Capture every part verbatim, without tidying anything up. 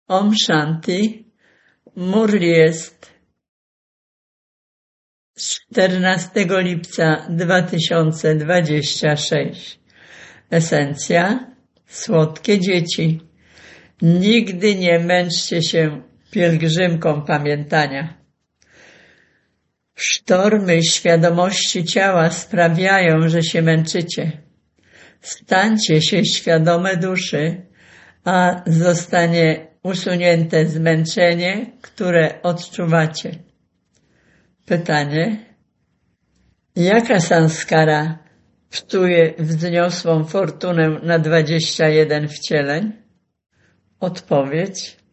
Om Shanti. Murli jest z czternastego lipca dwa tysiące dwudziestego szóstego. Esencja. Słodkie dzieci. Nigdy nie męczcie się pielgrzymką pamiętania. Sztormy świadomości ciała sprawiają, że się męczycie. Stańcie się świadome duszy, a zostanie usunięte zmęczenie, które odczuwacie. Pytanie. Jaka sanskara psuje wzniosłą fortunę na dwadzieścia jeden wcieleń? Odpowiedź.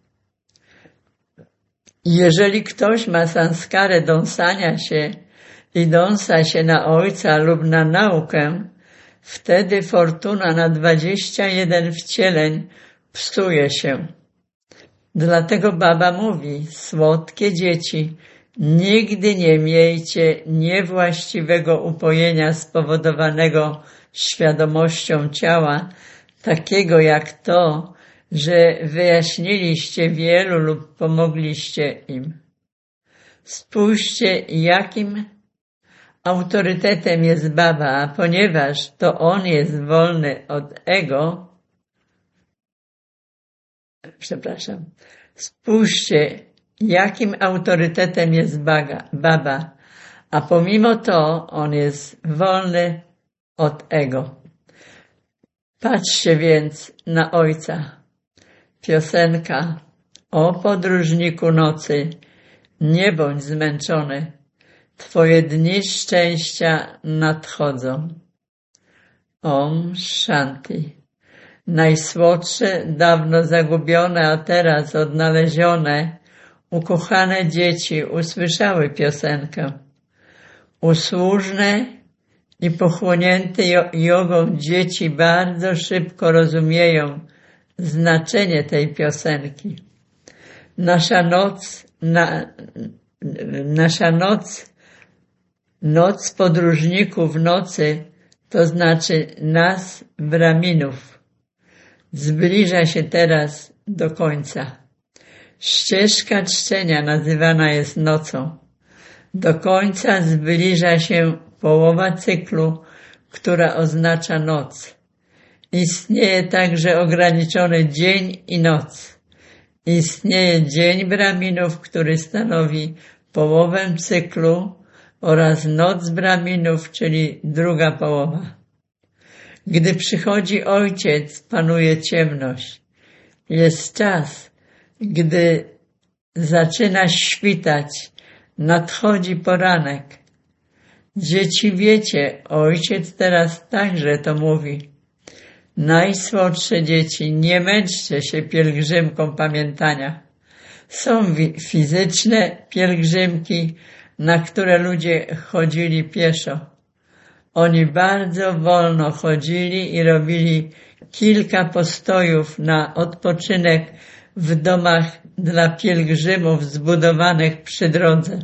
Jeżeli ktoś ma sanskarę dąsania się i dąsa się na ojca lub na naukę, wtedy fortuna na dwadzieścia jeden wcieleń psuje się. Dlatego Baba mówi, słodkie dzieci, nigdy nie miejcie niewłaściwego upojenia spowodowanego świadomością ciała, takiego jak to, że wyjaśniliście wielu lub pomogliście im. Spójrzcie, jakim autorytetem jest Baba, a ponieważ to on jest wolny od ego, przepraszam, spójrzcie, jakim autorytetem jest Baga, Baba, a pomimo to on jest wolny od ego. Patrzcie więc na Ojca. Piosenka. O podróżniku nocy, nie bądź zmęczony, Twoje dni szczęścia nadchodzą. Om Shanti. Najsłodsze, dawno zagubione, a teraz odnalezione, ukochane dzieci usłyszały piosenkę. Usłużne i pochłonięte jogą dzieci bardzo szybko rozumieją znaczenie tej piosenki. Nasza noc, na, nasza noc, noc podróżników nocy, to znaczy nas, Brahminów, zbliża się teraz do końca. Ścieżka czczenia nazywana jest nocą. Do końca zbliża się połowa cyklu, która oznacza noc. Istnieje także ograniczony dzień i noc. Istnieje dzień Brahminów, który stanowi połowę cyklu oraz noc Brahminów, czyli druga połowa. Gdy przychodzi Ojciec, panuje ciemność. Jest czas, gdy zaczyna świtać, nadchodzi poranek. Dzieci wiecie, Ojciec teraz także to mówi. Najsłodsze dzieci, nie męczcie się pielgrzymką pamiętania. Są fizyczne pielgrzymki, na które ludzie chodzili pieszo. Oni bardzo wolno chodzili i robili kilka postojów na odpoczynek w domach dla pielgrzymów zbudowanych przy drodze.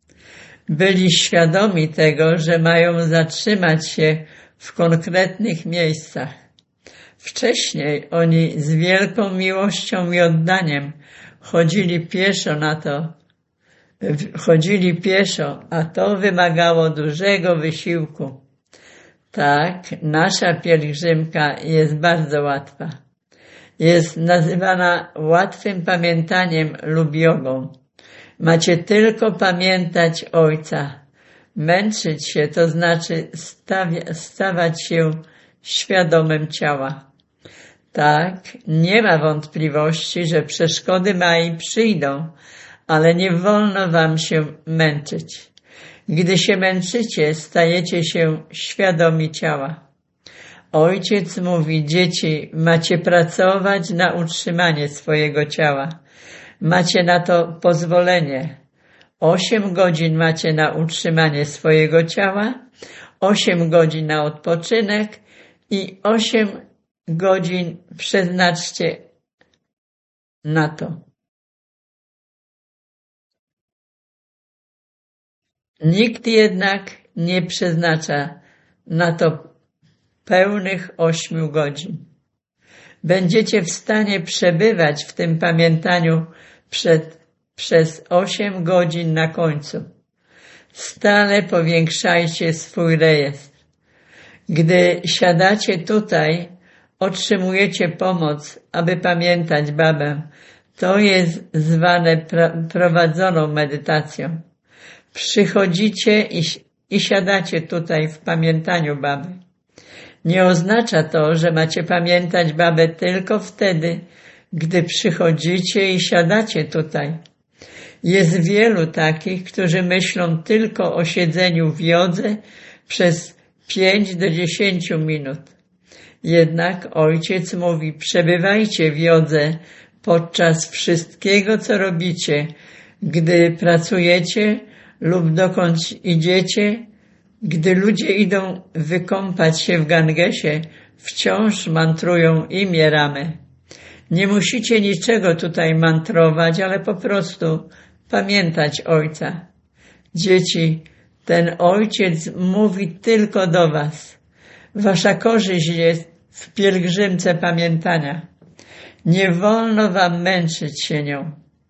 Byli świadomi tego, że mają zatrzymać się w konkretnych miejscach. Wcześniej oni z wielką miłością i oddaniem chodzili pieszo na to, chodzili pieszo, a to wymagało dużego wysiłku. Tak, nasza pielgrzymka jest bardzo łatwa. Jest nazywana łatwym pamiętaniem lub jogą. Macie tylko pamiętać Ojca. Męczyć się to znaczy stawia, stawać się świadomym ciała. Tak, nie ma wątpliwości, że przeszkody Mai przyjdą, ale nie wolno wam się męczyć. Gdy się męczycie, stajecie się świadomi ciała. Ojciec mówi, dzieci, macie pracować na utrzymanie swojego ciała. Macie na to pozwolenie. Osiem godzin macie na utrzymanie swojego ciała, osiem godzin na odpoczynek i osiem godzin przeznaczcie na to. Nikt jednak nie przeznacza na to pełnych ośmiu godzin. będziecie w stanie przebywać w tym pamiętaniu przed, przez osiem godzin na końcu. Stale powiększajcie swój rejestr. Gdy siadacie tutaj, otrzymujecie pomoc, aby pamiętać babę. To jest zwane pra- prowadzoną medytacją. Przychodzicie i, i siadacie tutaj w pamiętaniu baby. Nie oznacza to, że macie pamiętać babę tylko wtedy, gdy przychodzicie i siadacie tutaj. Jest wielu takich, którzy myślą tylko o siedzeniu w jodze przez pięć do dziesięciu minut. Jednak Ojciec mówi, przebywajcie w jodze podczas wszystkiego, co robicie, gdy pracujecie lub dokąd idziecie. Gdy ludzie idą wykąpać się w Gangesie, wciąż mantrują imię Ramy. Nie musicie niczego tutaj mantrować, ale po prostu pamiętać Ojca. Dzieci, ten Ojciec mówi tylko do was. Wasza korzyść jest w pielgrzymce pamiętania. Nie wolno wam męczyć się nią.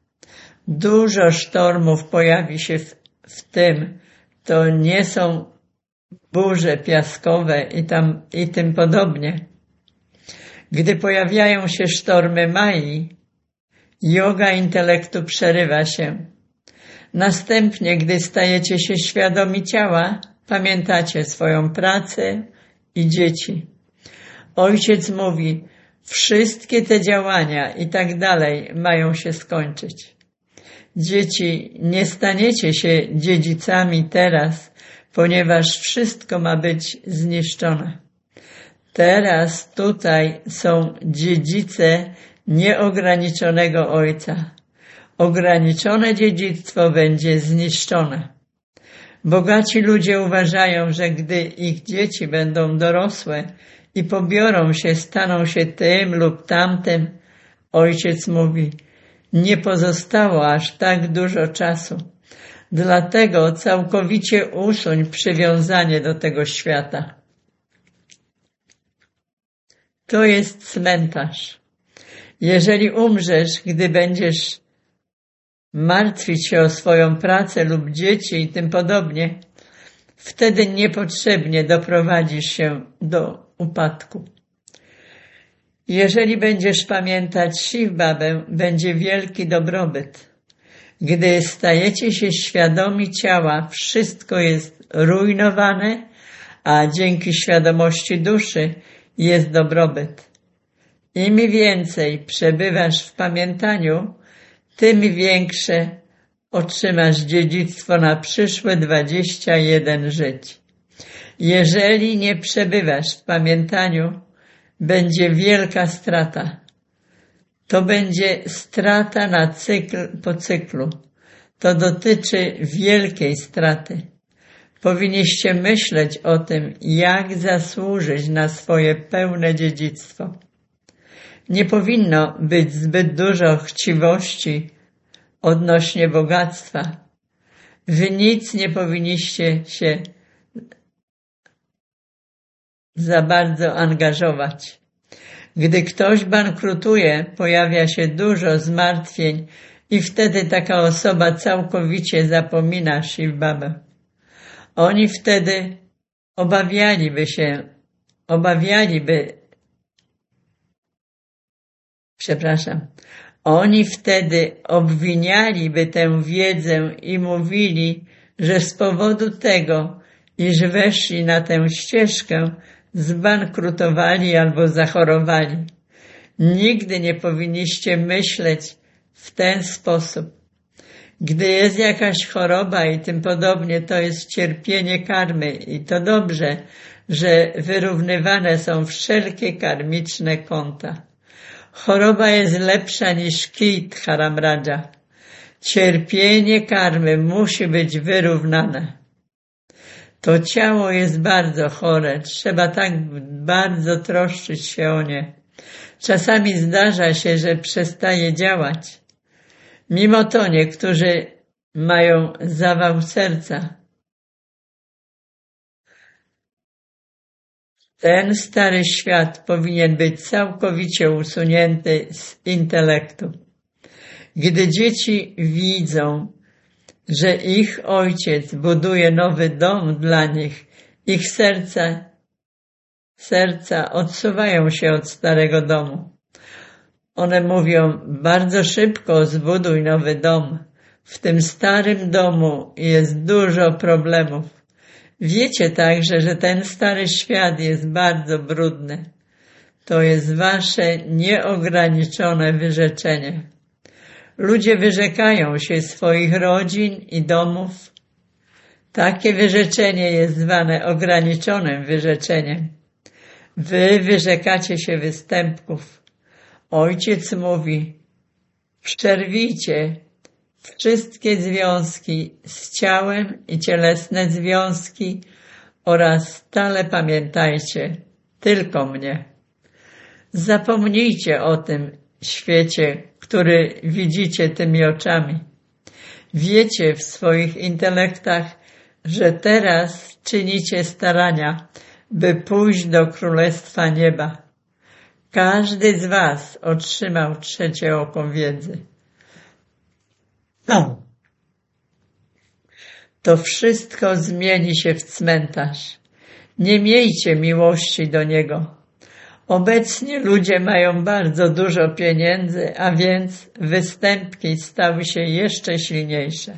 Dużo sztormów pojawi się w, w tym. To nie są burze piaskowe i, tam, i tym podobnie. Gdy pojawiają się sztormy Mai, joga intelektu przerywa się. Następnie, gdy stajecie się świadomi ciała, pamiętacie swoją pracę i dzieci. Ojciec mówi, wszystkie te działania i tak dalej mają się skończyć. Dzieci, nie staniecie się dziedzicami teraz, ponieważ wszystko ma być zniszczone. Teraz tutaj są dziedzice nieograniczonego Ojca. Ograniczone dziedzictwo będzie zniszczone. Bogaci ludzie uważają, że gdy ich dzieci będą dorosłe i pobiorą się, staną się tym lub tamtym, Ojciec mówi, nie pozostało aż tak dużo czasu. Dlatego całkowicie usuń przywiązanie do tego świata. To jest cmentarz. Jeżeli umrzesz, gdy będziesz martwić się o swoją pracę lub dzieci i tym podobnie, wtedy niepotrzebnie doprowadzisz się do upadku. Jeżeli będziesz pamiętać Shiv Babę, będzie wielki dobrobyt. Gdy stajecie się świadomi ciała, wszystko jest rujnowane, a dzięki świadomości duszy jest dobrobyt. Im więcej przebywasz w pamiętaniu, tym większe otrzymasz dziedzictwo na przyszłe dwadzieścia jeden żyć. Jeżeli nie przebywasz w pamiętaniu, będzie wielka strata. To będzie strata na cykl po cyklu. To dotyczy wielkiej straty. Powinniście myśleć o tym, jak zasłużyć na swoje pełne dziedzictwo. Nie powinno być zbyt dużo chciwości odnośnie bogactwa. W nic nie powinniście się za bardzo angażować. Gdy ktoś bankrutuje, pojawia się dużo zmartwień i wtedy taka osoba całkowicie zapomina Shiv Babę. Oni wtedy obawialiby się, obawialiby, przepraszam, oni wtedy obwinialiby tę wiedzę i mówili, że z powodu tego, iż weszli na tę ścieżkę, zbankrutowali albo zachorowali. Nigdy nie powinniście myśleć w ten sposób. Gdy jest jakaś choroba i tym podobnie, to jest cierpienie karmy i to dobrze, że wyrównywane są wszelkie karmiczne konta. Choroba jest lepsza niż kij Dharamraja. Cierpienie karmy musi być wyrównane. To ciało jest bardzo chore, trzeba tak bardzo troszczyć się o nie. Czasami zdarza się, że przestaje działać. Mimo to niektórzy mają zawał serca. Ten stary świat powinien być całkowicie usunięty z intelektu. Gdy dzieci widzą, że ich ojciec buduje nowy dom dla nich, ich serca, serca odsuwają się od starego domu. One mówią, bardzo szybko zbuduj nowy dom. W tym starym domu jest dużo problemów. Wiecie także, że ten stary świat jest bardzo brudny. To jest wasze nieograniczone wyrzeczenie. Ludzie wyrzekają się swoich rodzin i domów. Takie wyrzeczenie jest zwane ograniczonym wyrzeczeniem. Wy wyrzekacie się występków. Ojciec mówi, przerwijcie wszystkie związki z ciałem i cielesne związki oraz stale pamiętajcie tylko mnie. Zapomnijcie o tym świecie, który widzicie tymi oczami. Wiecie w swoich intelektach, że teraz czynicie starania, by pójść do Królestwa Nieba. Każdy z was otrzymał trzecie oko wiedzy. No. To wszystko zmieni się w cmentarz. Nie miejcie miłości do niego. Obecnie ludzie mają bardzo dużo pieniędzy, a więc występki stały się jeszcze silniejsze.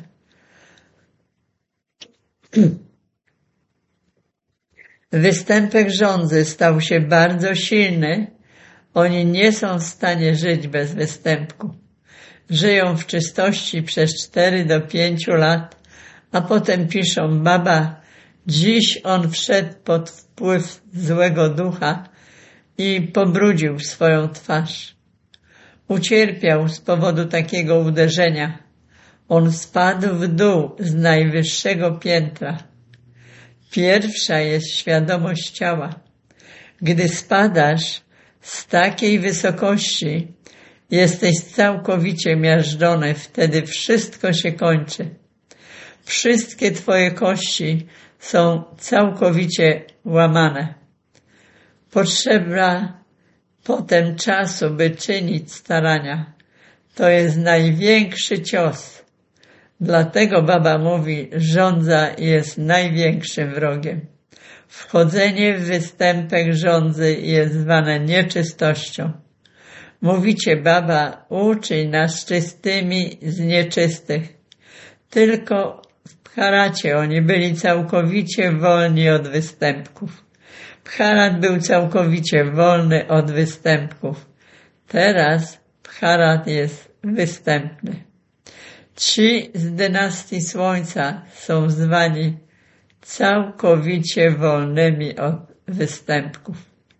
Występek żądzy stał się bardzo silny. Oni nie są w stanie żyć bez występku. Żyją w czystości przez cztery do pięciu lat, a potem piszą, baba, dziś on wszedł pod wpływ złego ducha i pobrudził swoją twarz. Ucierpiał z powodu takiego uderzenia. On spadł w dół z najwyższego piętra. Pierwsza jest świadomość ciała. Gdy spadasz z takiej wysokości, jesteś całkowicie miażdżony, wtedy wszystko się kończy. Wszystkie twoje kości są całkowicie łamane. Potrzeba potem czasu, by czynić starania. To jest największy cios. Dlatego baba mówi, żądza jest największym wrogiem. Wchodzenie w występek żądzy jest zwane nieczystością. Mówicie, baba, uczyń nas czystymi z nieczystych. Tylko w Bharacie oni byli całkowicie wolni od występków. Bharat był całkowicie wolny od występków. Teraz Bharat jest występny. Ci z dynastii Słońca są zwani całkowicie wolnymi od występków.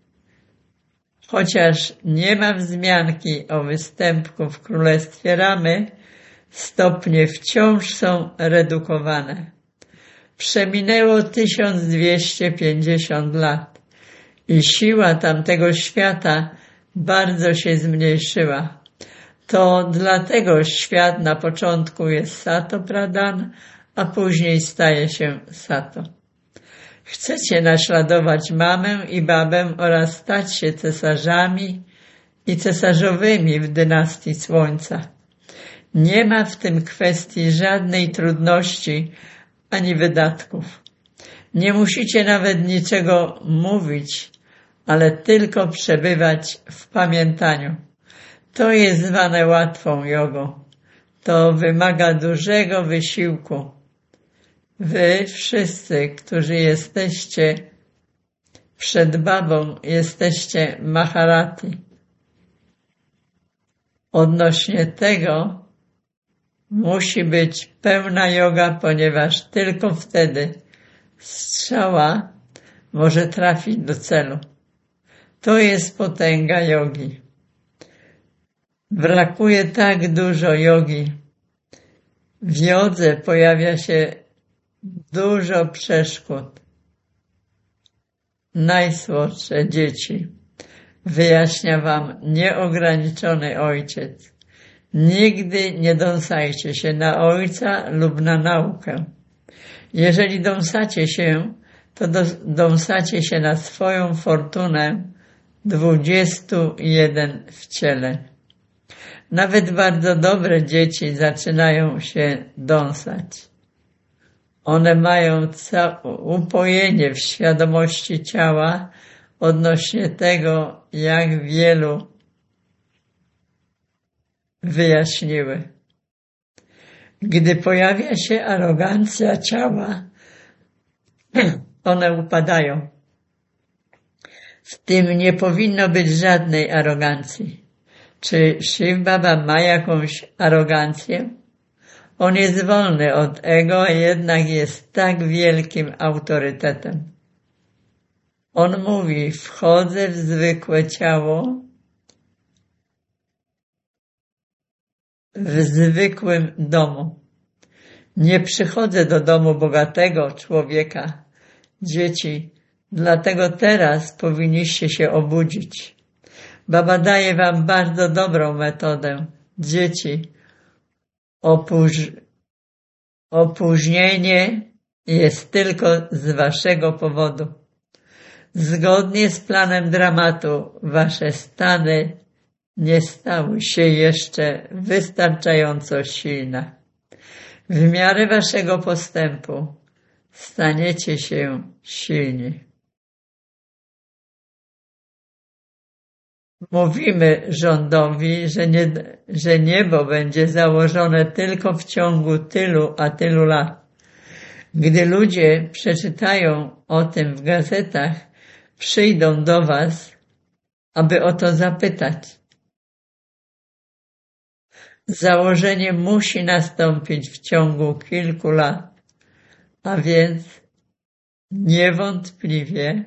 Chociaż nie ma wzmianki o występku w Królestwie Ramy, stopnie wciąż są redukowane. Przeminęło tysiąc dwieście pięćdziesiąt lat i siła tamtego świata bardzo się zmniejszyła. To dlatego świat na początku jest Sato Pradhan, a później staje się Sato. Chcecie naśladować mamę i babę oraz stać się cesarzami i cesarzowymi w dynastii Słońca. Nie ma w tym kwestii żadnej trudności ani wydatków. Nie musicie nawet niczego mówić, ale tylko przebywać w pamiętaniu. To jest zwane łatwą jogą. To wymaga dużego wysiłku. Wy wszyscy, którzy jesteście przed babą, jesteście Maharati. Odnośnie tego musi być pełna joga, ponieważ tylko wtedy strzała może trafić do celu. To jest potęga jogi. Brakuje tak dużo jogi. W jodze pojawia się dużo przeszkód. Najsłodsze dzieci, wyjaśnia wam nieograniczony ojciec. Nigdy nie dąsajcie się na ojca lub na naukę. Jeżeli dąsacie się, to dąsacie się na swoją fortunę dwudziestu jeden w ciele. Nawet bardzo dobre dzieci zaczynają się dąsać. One mają upojenie w świadomości ciała odnośnie tego, jak wielu wyjaśniły. Gdy pojawia się arogancja ciała, one upadają. W tym nie powinno być żadnej arogancji. Czy Shiv Baba ma jakąś arogancję? On jest wolny od ego, a jednak jest tak wielkim autorytetem. On mówi, wchodzę w zwykłe ciało, w zwykłym domu. Nie przychodzę do domu bogatego człowieka, dzieci, dlatego teraz powinniście się obudzić. Baba daje wam bardzo dobrą metodę. Dzieci, opóź... opóźnienie jest tylko z waszego powodu. Zgodnie z planem dramatu wasze stany nie stały się jeszcze wystarczająco silne. W miarę waszego postępu staniecie się silni. Mówimy rządowi, że, nie, że niebo będzie założone tylko w ciągu tylu a tylu lat. Gdy ludzie przeczytają o tym w gazetach, przyjdą do was, aby o to zapytać. Założenie musi nastąpić w ciągu kilku lat, a więc niewątpliwie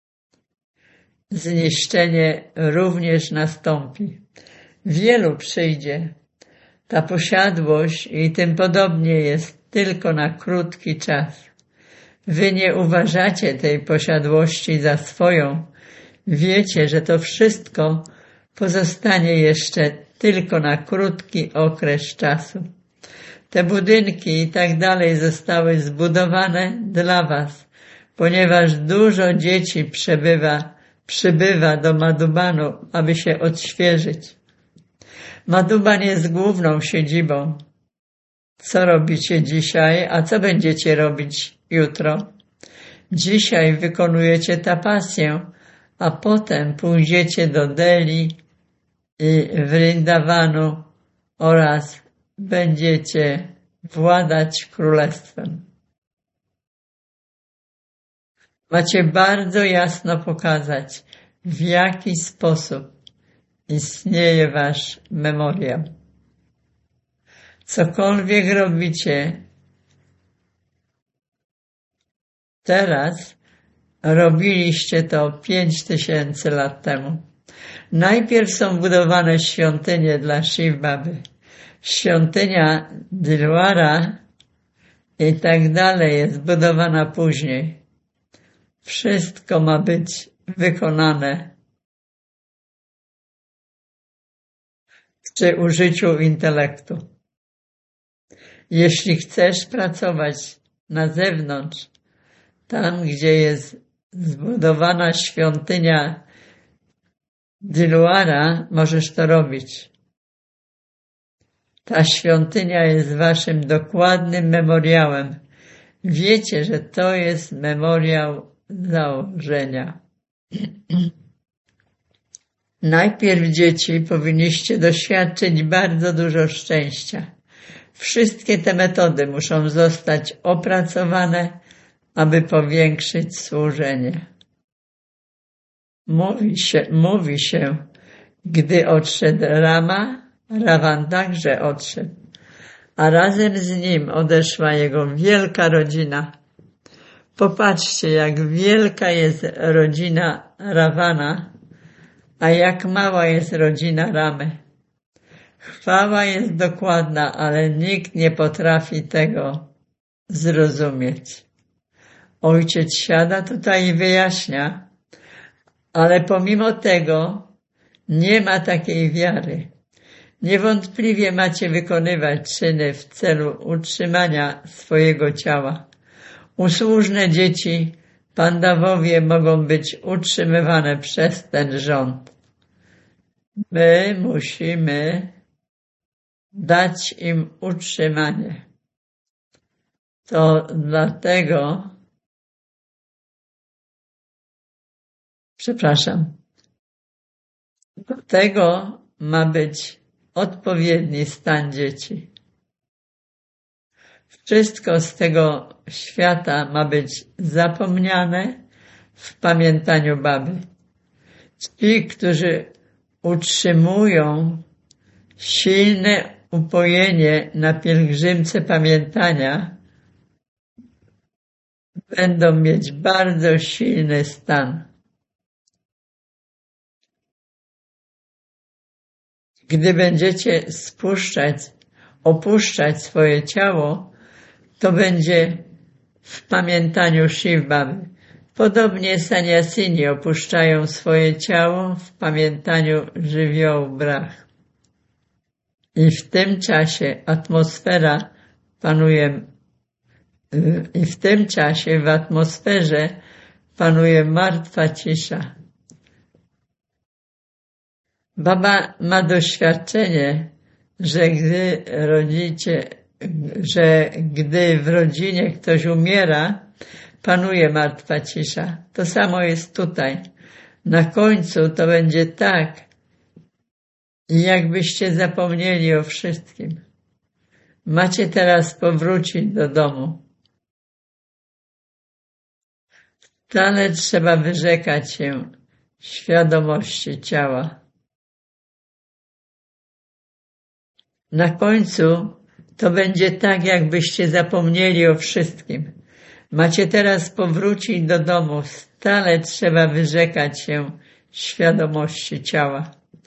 zniszczenie również nastąpi. Wielu przyjdzie. Ta posiadłość i tym podobnie jest tylko na krótki czas. Wy nie uważacie tej posiadłości za swoją. Wiecie, że to wszystko pozostanie jeszcze tylko na krótki okres czasu. Te budynki i tak dalej zostały zbudowane dla was, ponieważ dużo dzieci przebywa, przybywa do Madhubanu, aby się odświeżyć. Madhuban jest główną siedzibą. Co robicie dzisiaj, a co będziecie robić jutro? Dzisiaj wykonujecie tapasję, a potem pójdziecie do Delhi i Vrindavanu oraz będziecie władać królestwem. Macie bardzo jasno pokazać, w jaki sposób istnieje wasz memoriał. Cokolwiek robicie teraz, robiliście to pięć tysięcy lat temu. Najpierw są budowane świątynie dla Shiv Baby. Świątynia Dilwara i tak dalej jest budowana później. Wszystko ma być wykonane przy użyciu intelektu. Jeśli chcesz pracować na zewnątrz, tam gdzie jest zbudowana świątynia Dilwara, możesz to robić. Ta świątynia jest waszym dokładnym memoriałem. Wiecie, że to jest memoriał założenia. Najpierw, dzieci, powinniście doświadczyć bardzo dużo szczęścia. Wszystkie te metody muszą zostać opracowane, aby powiększyć służenie. Mówi się, mówi się, gdy odszedł Rama, Ravan także odszedł, a razem z nim odeszła jego wielka rodzina. Popatrzcie, jak wielka jest rodzina Ravana, a jak mała jest rodzina Ramy. Chwała jest dokładna, ale nikt nie potrafi tego zrozumieć. Ojciec siada tutaj i wyjaśnia, ale pomimo tego nie ma takiej wiary. Niewątpliwie macie wykonywać czyny w celu utrzymania swojego ciała. Usłużne dzieci Pandawowie mogą być utrzymywane przez ten rząd. My musimy dać im utrzymanie. To dlatego, przepraszam, do tego ma być odpowiedni stan dzieci. Wszystko z tego świata ma być zapomniane w pamiętaniu baby. Ci, którzy utrzymują silne upojenie na pielgrzymce pamiętania, będą mieć bardzo silny stan. Gdy będziecie spuszczać, opuszczać swoje ciało, to będzie w pamiętaniu Shiv Baby. Podobnie saniasini opuszczają swoje ciało w pamiętaniu żywiołu Brah. I w tym czasie atmosfera panuje, i w tym czasie w atmosferze panuje martwa cisza. Baba ma doświadczenie, że gdy rodzicie, że gdy w rodzinie ktoś umiera, panuje martwa cisza. To samo jest tutaj. Na końcu to będzie tak, jakbyście zapomnieli o wszystkim. Macie teraz powrócić do domu. Wcale trzeba wyrzekać się świadomości ciała. Na końcu to będzie tak, jakbyście zapomnieli o wszystkim. Macie teraz powrócić do domu. Stale trzeba wyrzekać się świadomości ciała.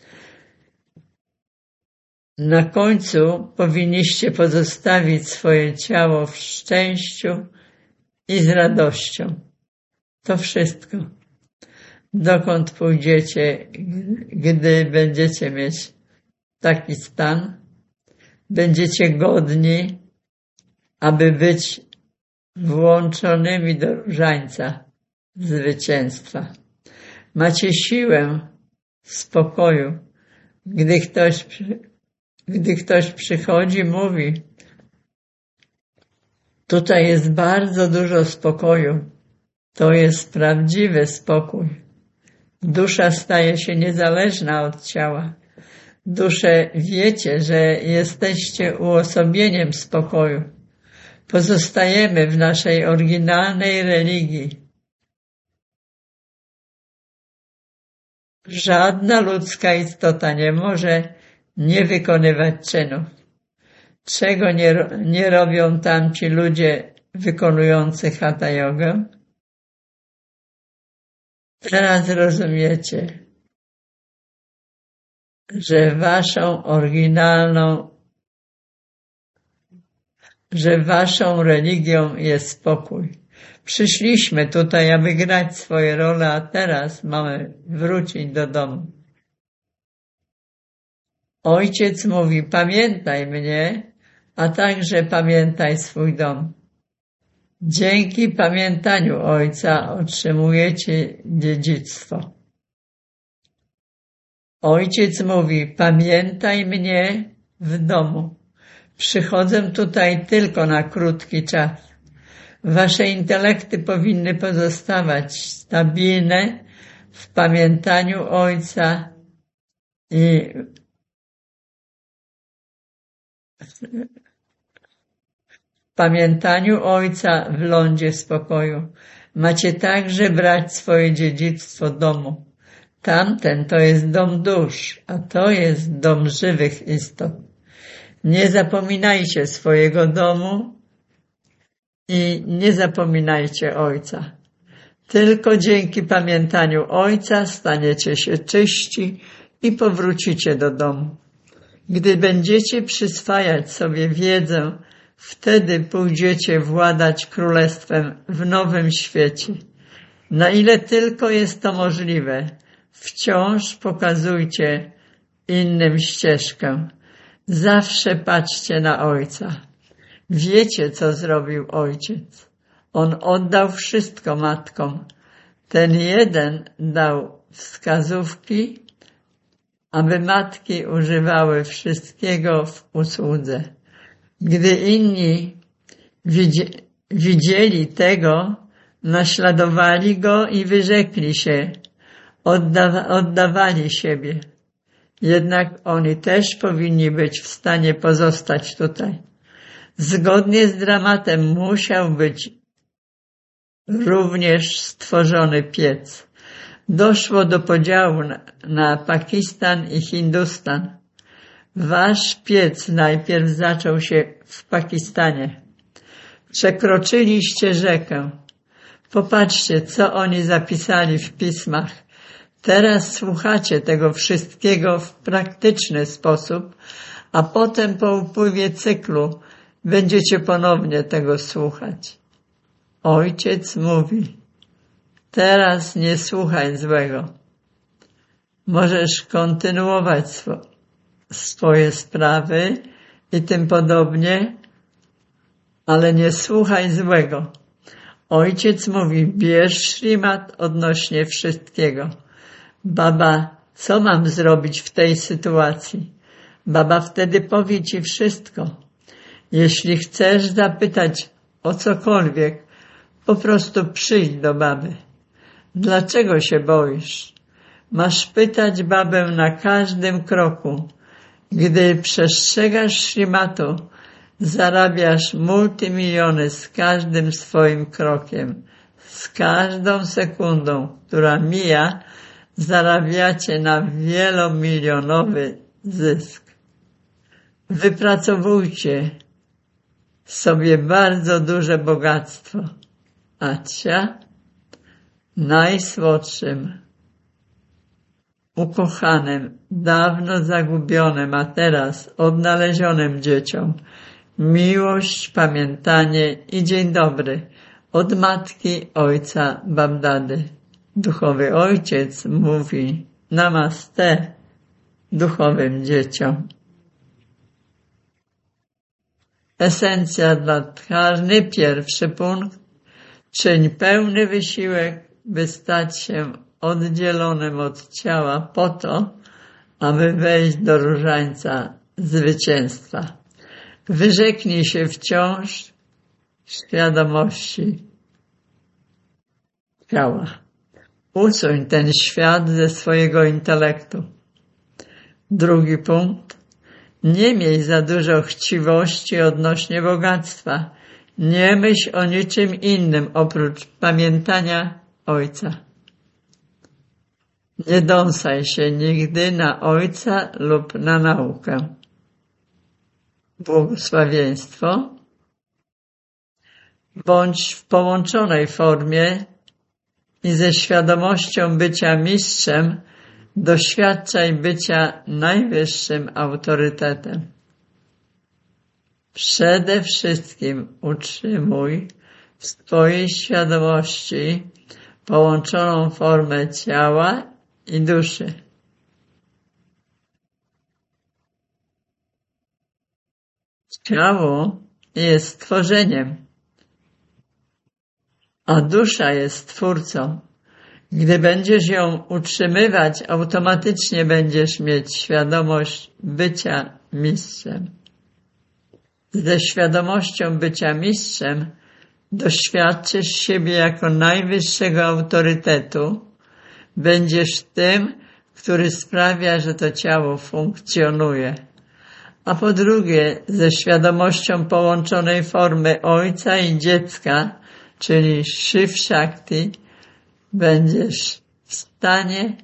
Na końcu powinniście pozostawić swoje ciało w szczęściu i z radością. To wszystko. Dokąd pójdziecie, gdy będziecie mieć taki stan? Będziecie godni, aby być włączonymi do różańca zwycięstwa. Macie siłę spokoju. Gdy ktoś, gdy ktoś przychodzi, mówi, tutaj jest bardzo dużo spokoju. To jest prawdziwy spokój. Dusza staje się niezależna od ciała. Dusze, wiecie, że jesteście uosobieniem spokoju. Pozostajemy w naszej oryginalnej religii. Żadna ludzka istota nie może nie wykonywać czynów. Czego nie, nie robią tamci ludzie wykonujący hatha jogę? Teraz rozumiecie, że waszą oryginalną, że waszą religią jest spokój. Przyszliśmy tutaj, aby grać swoje role, a teraz mamy wrócić do domu. Ojciec mówi, pamiętaj mnie, a także pamiętaj swój dom. Dzięki pamiętaniu Ojca otrzymujecie dziedzictwo. Ojciec mówi, pamiętaj mnie w domu. Przychodzę tutaj tylko na krótki czas. Wasze intelekty powinny pozostawać stabilne w pamiętaniu Ojca i w pamiętaniu Ojca w lądzie spokoju. Macie także brać swoje dziedzictwo domu. Tamten to jest dom dusz, a to jest dom żywych istot. Nie zapominajcie swojego domu i nie zapominajcie Ojca. Tylko dzięki pamiętaniu Ojca staniecie się czyści i powrócicie do domu. Gdy będziecie przyswajać sobie wiedzę, wtedy pójdziecie władać królestwem w nowym świecie. Na ile tylko jest to możliwe, wciąż pokazujcie innym ścieżkę. Zawsze patrzcie na Ojca. Wiecie, co zrobił Ojciec. On oddał wszystko matkom. Ten jeden dał wskazówki, aby matki używały wszystkiego w usłudze. Gdy inni widzieli tego, naśladowali go i wyrzekli się, odda oddawali siebie. Jednak oni też powinni być w stanie pozostać tutaj. Zgodnie z dramatem musiał być również stworzony piec. Doszło do podziału na, na Pakistan i Hindustan. Wasz piec najpierw zaczął się w Pakistanie. Przekroczyliście rzekę. Popatrzcie, co oni zapisali w pismach. Teraz słuchacie tego wszystkiego w praktyczny sposób, a potem po upływie cyklu będziecie ponownie tego słuchać. Ojciec mówi, teraz nie słuchaj złego. Możesz kontynuować swo swoje sprawy i tym podobnie, ale nie słuchaj złego. Ojciec mówi, bierz szlimat odnośnie wszystkiego. Baba, co mam zrobić w tej sytuacji? Baba wtedy powie ci wszystko. Jeśli chcesz zapytać o cokolwiek, po prostu przyjdź do baby. Dlaczego się boisz? Masz pytać babę na każdym kroku. Gdy przestrzegasz szlimatu, zarabiasz multimiliony z każdym swoim krokiem. Z każdą sekundą, która mija, zarabiacie na wielomilionowy zysk. Wypracowujcie sobie bardzo duże bogactwo. Acia, najsłodszym, ukochanym, dawno zagubionym, a teraz odnalezionym dzieciom miłość, pamiętanie i dzień dobry od matki, ojca, babdady. Duchowy ojciec mówi namaste duchowym dzieciom. Esencja dla dharny, pierwszy punkt. Czyń pełny wysiłek, by stać się oddzielonym od ciała po to, aby wejść do różańca zwycięstwa. Wyrzeknij się wciąż świadomości ciała. Usuń ten świat ze swojego intelektu. Drugi punkt. Nie miej za dużo chciwości odnośnie bogactwa. Nie myśl o niczym innym oprócz pamiętania Ojca. Nie dąsaj się nigdy na Ojca lub na naukę. Błogosławieństwo. Bądź w połączonej formie i ze świadomością bycia mistrzem doświadczaj bycia najwyższym autorytetem. Przede wszystkim utrzymuj w swojej świadomości połączoną formę ciała i duszy. Ciało jest stworzeniem, a dusza jest twórcą. Gdy będziesz ją utrzymywać, automatycznie będziesz mieć świadomość bycia mistrzem. Ze świadomością bycia mistrzem doświadczysz siebie jako najwyższego autorytetu. Będziesz tym, który sprawia, że to ciało funkcjonuje. A po drugie, ze świadomością połączonej formy ojca i dziecka, czyli Shiv Shakti, będziesz w stanie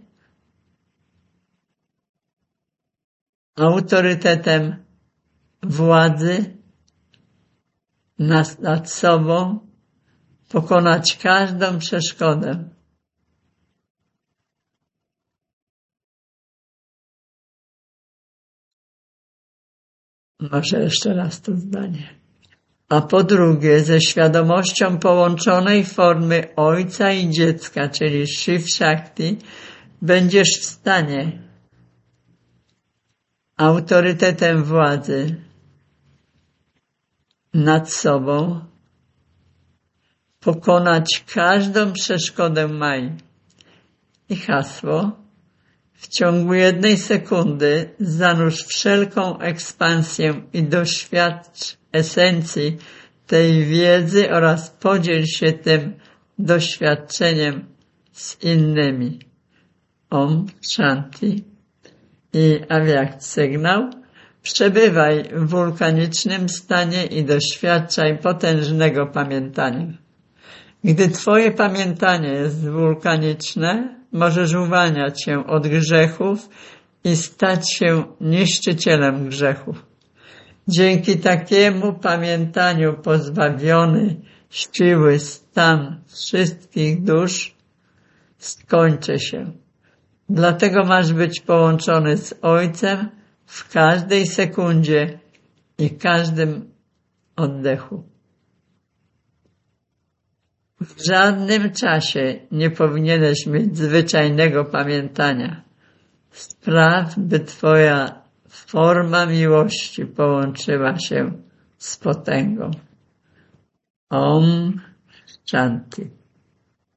autorytetem władzy nad, nad sobą pokonać każdą przeszkodę. Może jeszcze raz to zdanie. A po drugie, ze świadomością połączonej formy ojca i dziecka, czyli Shiv Shakti, będziesz w stanie autorytetem władzy nad sobą pokonać każdą przeszkodę Mai. I hasło: w ciągu jednej sekundy zanurz wszelką ekspansję i doświadcz esencji tej wiedzy oraz podziel się tym doświadczeniem z innymi. Om Shanti. I awiakt sygnał: przebywaj w wulkanicznym stanie i doświadczaj potężnego pamiętania. Gdy twoje pamiętanie jest wulkaniczne, możesz uwalniać się od grzechów i stać się niszczycielem grzechów. Dzięki takiemu pamiętaniu pozbawiony siły stan wszystkich dusz skończy się. Dlatego masz być połączony z Ojcem w każdej sekundzie i każdym oddechu. W żadnym czasie nie powinieneś mieć zwyczajnego pamiętania. Spraw, by twoja forma miłości połączyła się z potęgą. Om Shanti.